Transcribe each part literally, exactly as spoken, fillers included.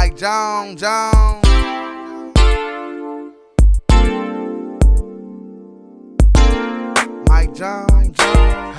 Mike Jones, Jones. Mike Jones, Jones.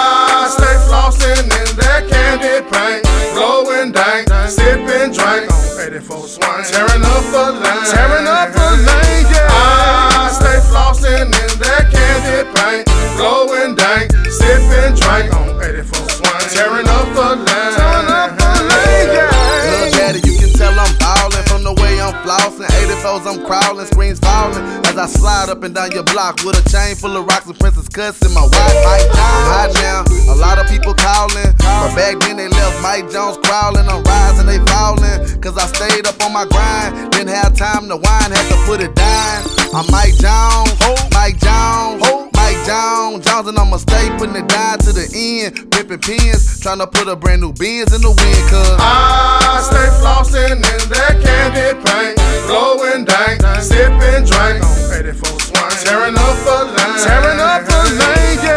I stay flossing in that candy paint, blowing dank, sipping drink on eighty-four swing, tearing up the lane, tearing up the lane, yeah. I stay flossing in that candy paint, blowing dank, sipping drink on eighty-four swing, tearing up the lane, tearing up the lane, yeah. Little daddy, you can tell I'm ballin' from the way I'm flossing. eighty-fours I'm crawling, screens falling as I slide up and down your block with a chain full of rocks and princess cuts in my wife. Mike Jones, hot now. A lot of people calling, but back then they left Mike Jones crawling. I'm rising, they falling, cause I stayed up on my grind. Didn't have time to whine, had to put it down. I'm Mike Jones, Mike Jones, Mike Jones, Jones, and I'ma stay putting it down to the end. Pimpin' pins, tryna put a brand new Benz in the wind, cause I stay flossing in that candy paint, blowing dank, sipping drink on eighty-four swing, tearing up the lane, tearing up the lane, yeah.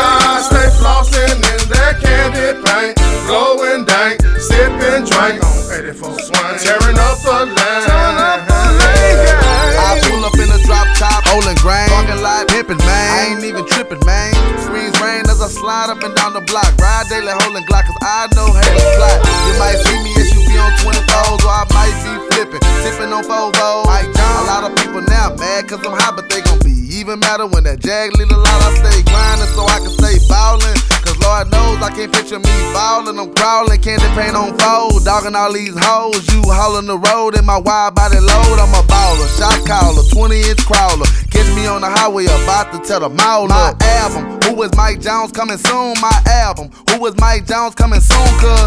I stay flossing in that candy paint, blowing dank, sipping drink on eighty-four swing, tearing up the lane, tearing up the lane, yeah. I pull up in a drop top, holding grain, parking lot, pimpin', man. I ain't even trippin', man. Screens rain as I slide up and down the block. Ride daily, holding Glock, cause I know haters plot. You might see me as you be on twenty-fours, or I might be flippin', tippin' on Fovos. Mike Jones. A lot of people now mad cause I'm hot, but they gon' be even madder when that jag lead a lot. I stay grindin' so I can stay ballin', cause Lord knows I can't picture me ballin'. I'm crawlin', candy paint on fold, dogging all these hoes. You haulin' the road in my wide body load. I'm a baller, shot caller, twenty inch crawler. Catch me on the highway about to tell the mall up. My album, who is Mike Jones coming soon? My album, who is Mike Jones coming soon? Cause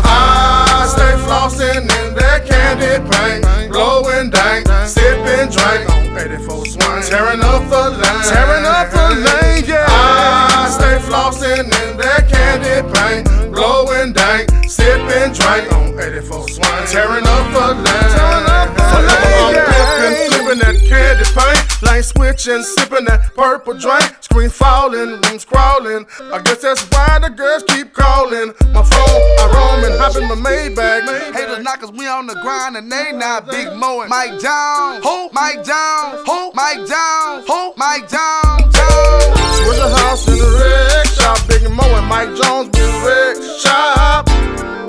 I stay flossing in that candy paint, blowing dank, sipping drink on eighty-four swing, tearing up the lane, tearing up the lane, yeah. I stay flossing in that candy paint, blowing dank, sipping drink on eighty-four swing, tearing up the lane, tearing up the lane, yeah. Flipping, flipping that candy paint, lane switching, sipping that purple drink, screen falling, rooms crawling. I guess that's why the girls keep calling my phone. I roam and hop in my Maybach. haters not cause we on the grind and they not big mowing. Mike Jones, who? Mike Jones, who? Mike Jones, who? Mike Jones, Jones. Switch a house in the wreck shop, Big Mo and Mike Jones, big wreck shop.